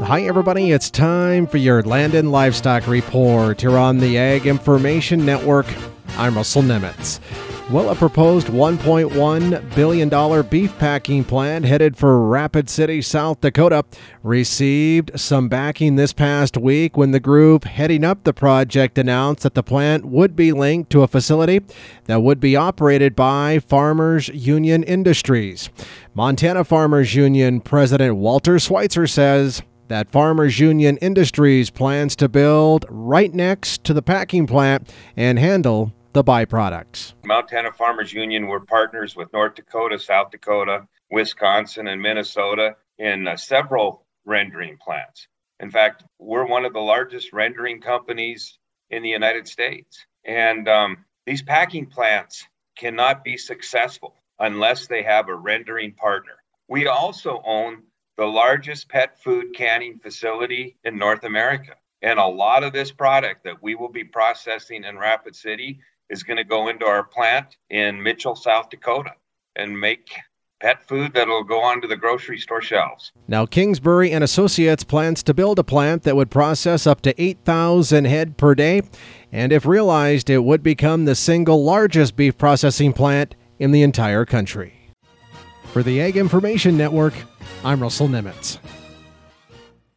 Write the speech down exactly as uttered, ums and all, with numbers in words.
Hi, everybody. It's time for your Land and Livestock Report here on the Ag Information Network. I'm Russell Nemitz. Well, a proposed one point one billion dollars beef packing plant headed for Rapid City, South Dakota, received some backing this past week when the group heading up the project announced that the plant would be linked to a facility that would be operated by Farmers Union Industries. Montana Farmers Union President Walter Schweitzer says that Farmers Union Industries plans to build right next to the packing plant and handle the byproducts. Montana Farmers Union, we're partners with North Dakota, South Dakota, Wisconsin, and Minnesota in uh, several rendering plants. In fact, we're one of the largest rendering companies in the United States. And um, these packing plants cannot be successful unless they have a rendering partner. We also own the largest pet food canning facility in North America. And a lot of this product that we will be processing in Rapid City is going to go into our plant in Mitchell, South Dakota, and make pet food that'll go onto the grocery store shelves. Now, Kingsbury and Associates plans to build a plant that would process up to eight thousand head per day, and if realized, it would become the single largest beef processing plant in the entire country. For the Ag Information Network, I'm Russell Nemitz.